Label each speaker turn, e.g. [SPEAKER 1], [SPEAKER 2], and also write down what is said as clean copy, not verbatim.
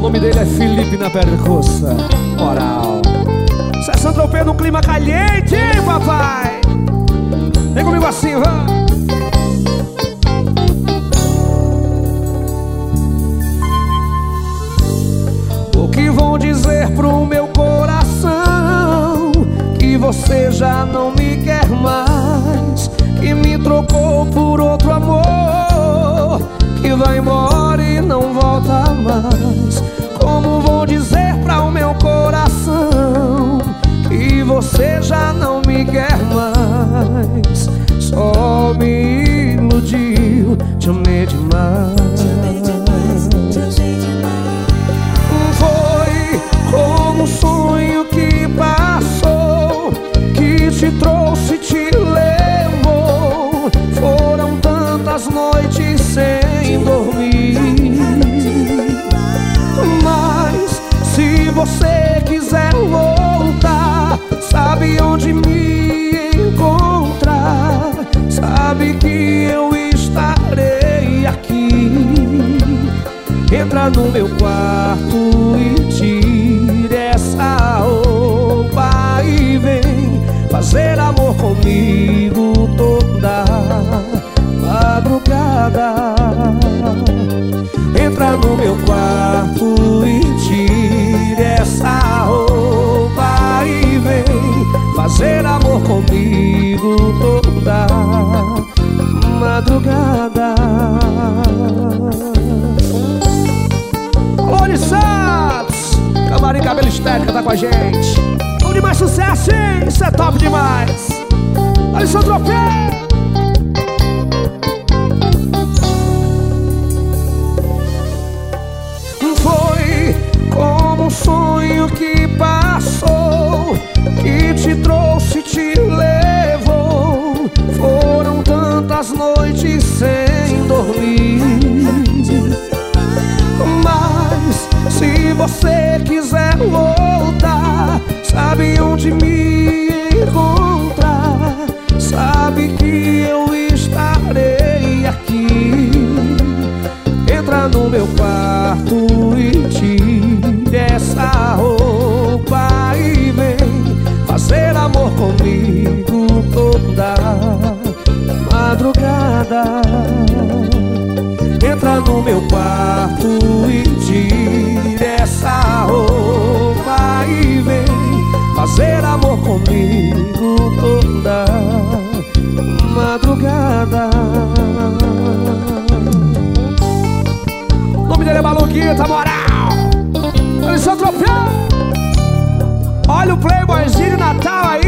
[SPEAKER 1] nome dele é Felipe na percussa. Moral. Sessão tropeiro no clima caliente, hein, papai? Vem comigo assim, vamos. O que vão dizer pro meu coração? Que você já não me quer mais, que me trocou por outro amor, que vai embora e não volta mais. Como vou dizer pra o meu coração que você já não me quer mais? Só me iludiu, te amei demais. Foi como um sonho que passou, que te trouxe, te levou. Foram tantas noites sem dormir, mas se você quiser voltar, sabe onde me encontrar. Sabe que eu estarei aqui. Entra no meu quarto e tira essa roupa e vem fazer amor comigo toda madrugada. Entra no meu quarto e tira essa roupa e vem fazer amor comigo toda madrugada. Alô, Santos, Camarim Cabelo Estética tá com a gente. Vamos de mais sucesso, hein? Isso é top demais. Alessandro Tropeiro. Foi como um sonho que passou, que te trouxe, te levou. Foram tantas noites sem dormir, mas se você quiser voltar, sabe onde me encontrar. Sabe que eu estarei aqui. Entra no meu quarto e tira essa roupa e vem fazer amor comigo toda madrugada. Entra no meu quarto e tira essa roupa e vem fazer amor comigo toda madrugada. O nome dele é Maluquita, moral. Alessandro Tropeiro. Olha o playboyzinho de Natal aí,